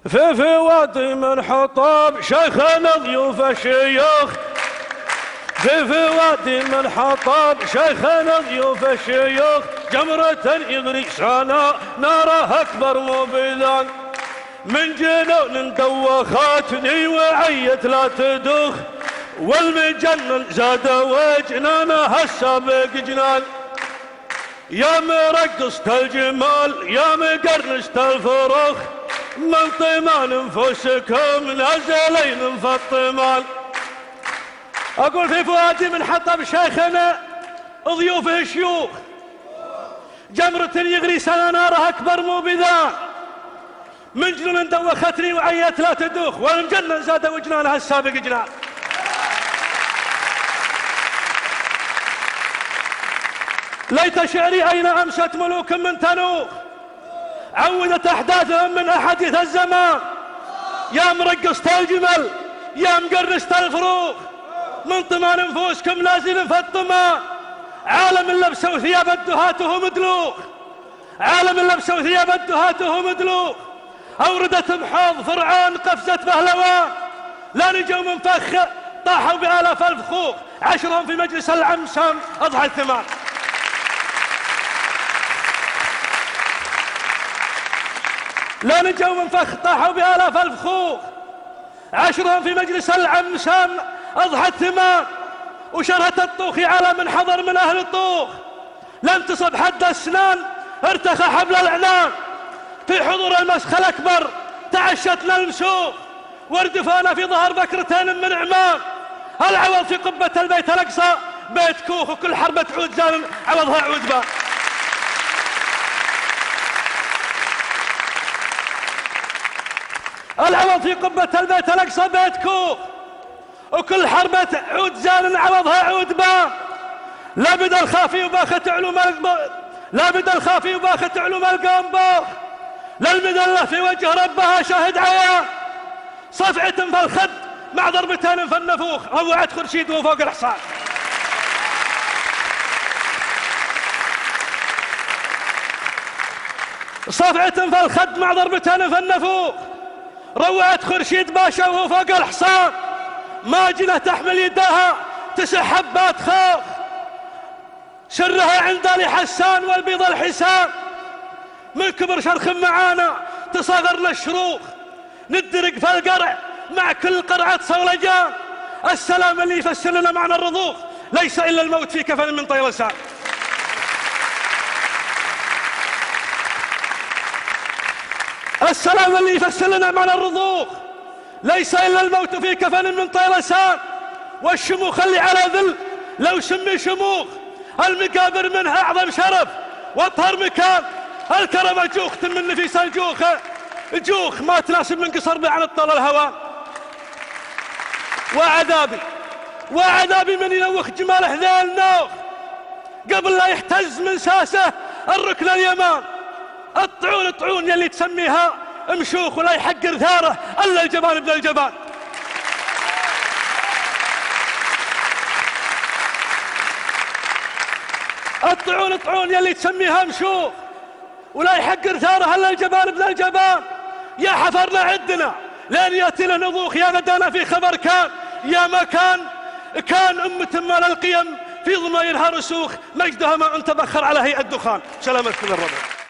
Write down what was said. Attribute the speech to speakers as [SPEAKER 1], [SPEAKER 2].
[SPEAKER 1] في وادي من حطب شيخنا ضيوف الشيوخ، في وادي من حطب شيخنا ضيوف الشيوخ، جمرة يغري سانا ناره أكبر مبيدان، من جنون دوختني وعيت لا تدوخ، والمجنن زاد وجنانها السابق جنان، يا مرقصة الجمال يا مقرشة الفروخ، من طمان انفسكم نازلين في الطمان. اقول في فؤادي من حطب شيخنا ضيوفه شيوخ، جمرة يغري سنة ناره اكبر مبيدان، من جنون دوختني وعيت لا تدوخ، والمجنن زاد وجنانها السابق جنان. ليت شعري أين أمست ملوك من تنوخ، عودت أحداثهم من أحاديث الزمان، يا مرقصة الجمل يا مقرشة الفروخ، من طمان نفوسكم نازل في الطمان، عالم لبسوا ثياب الدهاته مدلوخ، عالم لبسوا ثياب الدهاته مدلوخ، أوردت بحوض فرعون قفزة بهلوان، لا نجوا من فخ طاحوا بآلاف الفخوخ، عشرهم في مجلس العمسام أضحى الثمان. لا نجوا من فخ طاحوا بآلاف الفخوخ، عشرهم في مجلس العمسام أضحى الثمان، وشرهت الطوخ على من حضر من أهل الطوخ، لم تصب حد السنان ارتخى حبل الإعلان، في حضور المسخ الأكبر تعشتنا المسوخ، واردفانا في ظهر بكرتين من عمان، العوض في قبة البيت الأقصى بيت كوخ، وكل حربة عود زان عوضها عود بان. العوض في قبة البيت الأقصى بيت كوخ، وكل حربة عود زان عوضها عود بان، لابد الخافي وباخت علوم لابد الخافي وباخت علوم القنباخ، للمذلة في وجه ربها شاهد عيان، صفعة في الخد مع ضربتين في النفوخ، روعت خرشيد وفوق الحصان. صفعة في الخد مع ضربتين في النفوخ، روعت خرشيد باشا وهو فوق الحصان، ماجنة تحمل يدها 9 حبات خوخ، سرها عند آل حسان والبيض الحسان، من كبر شرخ معانا تصغرنا الشروخ، ندرق في القرع مع كل قرعة صولجان، السلام اللي يفسر لنا معنى الرضوخ، ليس إلا الموت في كفن من طير لسان. السلام اللي يفسر لنا معنى الرضوخ، ليس إلا الموت في كفن من طير لسان، والشموخ اللي على ذل لو سمي شموخ، المقابر منها أعظم شرف واطهر مكان، الكرم جوخ من نفيس الجوخة، جوخ ما تناسب من قصر عن الطول الهوان. وعذابي من ينوخ جماله ذا النوخ، قبل لا يحتز من ساسه الركن اليمان، الطعون طعون يلي تسميها مشوخ، ولا يحقر ثاره الا الجبان ابن الجبان. الطعون طعون يلي تسميها مشوخ، ولا يحقر ثاره الا الجبان ابن الجبان. يا حفرنا عدنا لين ياتينا نضوخ، يا ندانا في خبر كان، يا مكان كان أمة مال القيم في ضمائرها رسوخ، مجدها ما انتبخر على هيئة دخان. سلامتكم الربع.